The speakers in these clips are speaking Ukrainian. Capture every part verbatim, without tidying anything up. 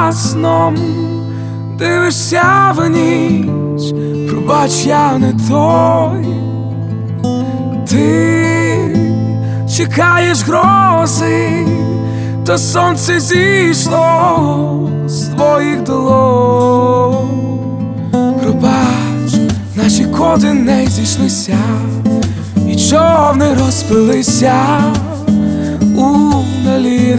за сном дивишся в ніч, пробач, я не той. Ти чекаєш грози, та сонце зійшло з твоїх долонь. Пробач, наші коди не зійшлися, і човни розпилися у далі.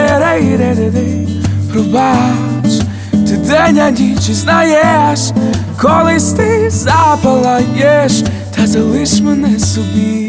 Пробач, ти день, а ніч, і знаєш, колись ти запалаєш, та залиш мене собі.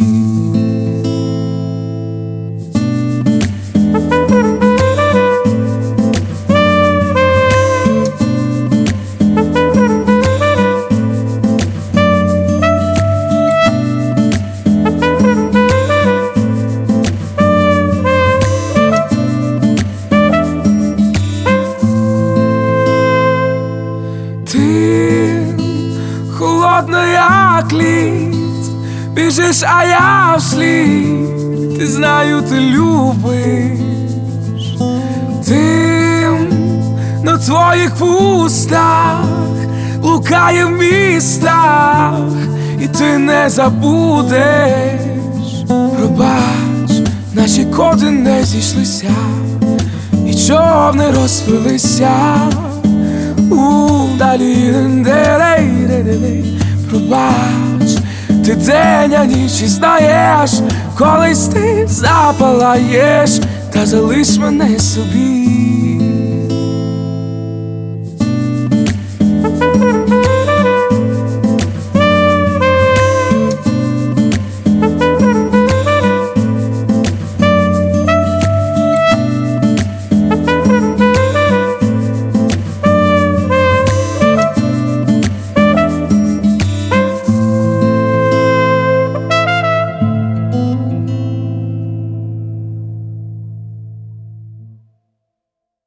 Ти холодна, як лід, біжиш, а я вслід. Ти, знаю, ти любиш. Дим на твоїх вустах блукає в містах, і ти не забудеш. Пробач, наші коди не зійшлися, і човни розпилися у далі. Пробач, ти день, а ніч, і знаєш, колись ти запалаєш, та залиш мене собі.